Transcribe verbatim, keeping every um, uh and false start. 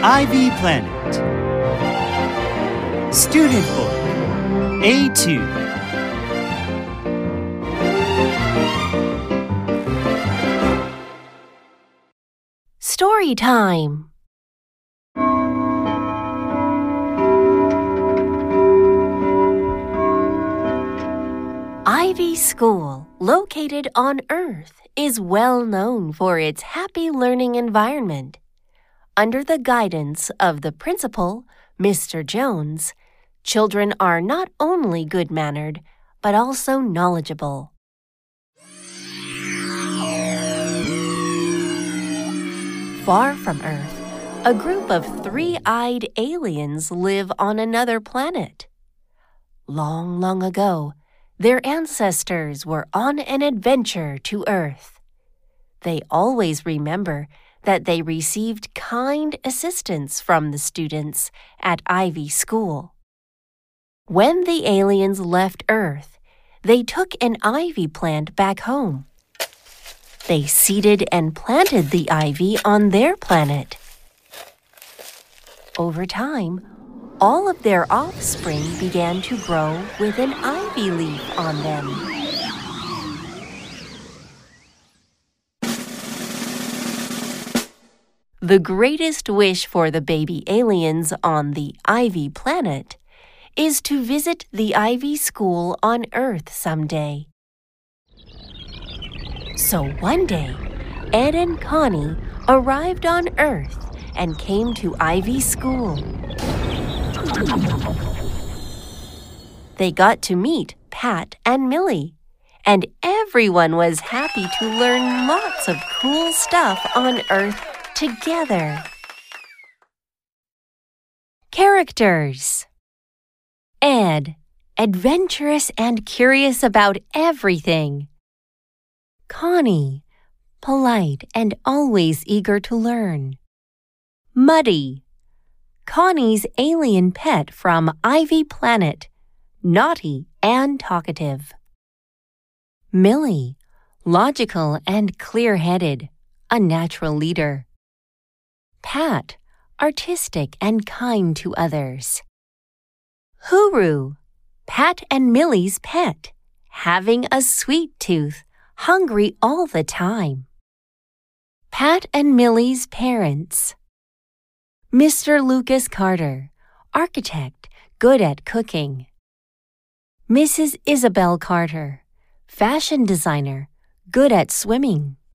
Ivy Planet. Student Book A two. Story time. Ivy School, located on Earth, is well known for its happy learning environment. Under the guidance of the principal, Mister Jones, children are not only good-mannered, but also knowledgeable. Far from Earth, a group of three-eyed aliens live on another planet. Long, long ago, their ancestors were on an adventure to Earth. They always remember that they received kind assistance from the students at Ivy School. When the aliens left Earth, they took an ivy plant back home. They seeded and planted the ivy on their planet. Over time, all of their offspring began to grow with an ivy leaf on them. The greatest wish for the baby aliens on the Ivy Planet is to visit the Ivy School on Earth someday. So one day, Ed and Connie arrived on Earth and came to Ivy School. They got to meet Pat and Millie, and everyone was happy to learn lots of cool stuff on Earth together. Characters: Ed, adventurous and curious about everything. Connie, polite and always eager to learn. Muddy, Connie's alien pet from Ivy Planet, naughty and talkative. Millie, logical and clear-headed, a natural leader. Pat, artistic and kind to others. Huru, Pat and Millie's pet, having a sweet tooth, hungry all the time. Pat and Millie's parents. Mister Lucas Carter, architect, good at cooking. Missus Isabel Carter, fashion designer, good at swimming.